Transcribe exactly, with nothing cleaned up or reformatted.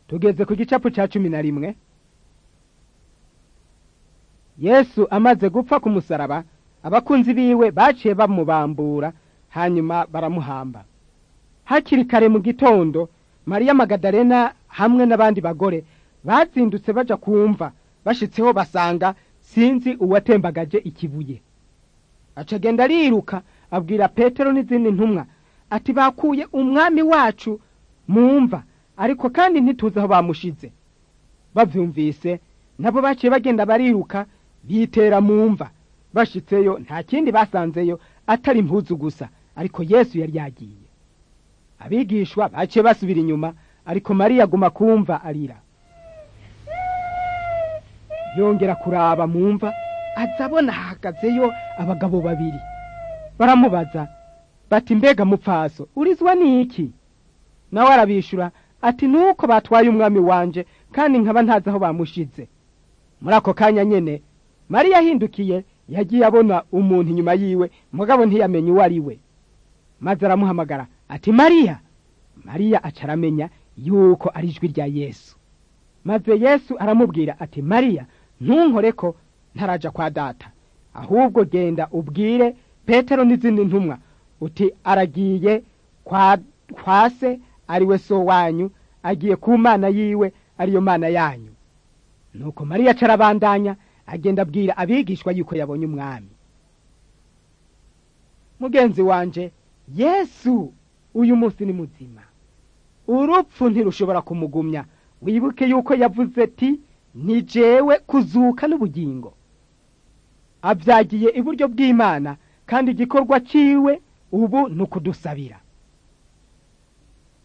Tugeze ku gicapu ca cumi na rimwe. Yesu amaze gupfa ku musaraba, abakunzi biwe baciye bamubambura hanyuma baramuhamba. Hakiri kare mu gitondo, Mariya Magadalena hamwe n'abandi bagore bazindutse baja kumva, bashitseho basanga sinzi uwatembagaje ikibuye. Acagenda ariruka abwira Petero n'izindi ntumwa ati bakuye umwami wacu mumva, ariko kandi ntituzi aho bamushize. Bavyumvise nabo baciye bagenda bariruka bitera mumva. Bashitseyo nta kindi basanzeyo atari impuzu gusa, ariko Yesu yari yagiye. Abigishwa baciye basubira inyuma, ariko Mariya aguma kumva arira. Yongera kuraba mumva, azabona hahagazeyo abagabo babiri. Baramubaza bati mbega mupfaso urizwa niki? Nawe arabishura ati nuko batwaye umwami wanje kandi nkaba ntazi aho bamushize. Muri ako kanya nyene Mariya ahindukiye yagiye abona umuntu inyuma yiwe, mugabo ntiyamenye uwo ari we. Maze aramuhamagara ati Mariya. Mariya acaramenya yuko ari ijwi rya Yesu. Maze Yesu aramubwira ati Mariya, ntunkoreko ntaraja kwa data, ahubwo genda ubwire Petero n'izindi ntumwa uti aragiye kwa kwase ari we so wanyu, agiye ku mana yiwe ariyo mana yanyu. Nuko Mariya carabandanya agenda abwira abigishwa yuko yabonye umwami. Mugenzi wanje, Yesu uyu munsi ni muzima. Urupfu ntirushobora kumugumya. Wibuke yuko yavuze ati ni jewe kuzuka n'ubugingo. Abyagiye iburyo bw'Imana kandi igikorwa ciwe ubu nukudusabira.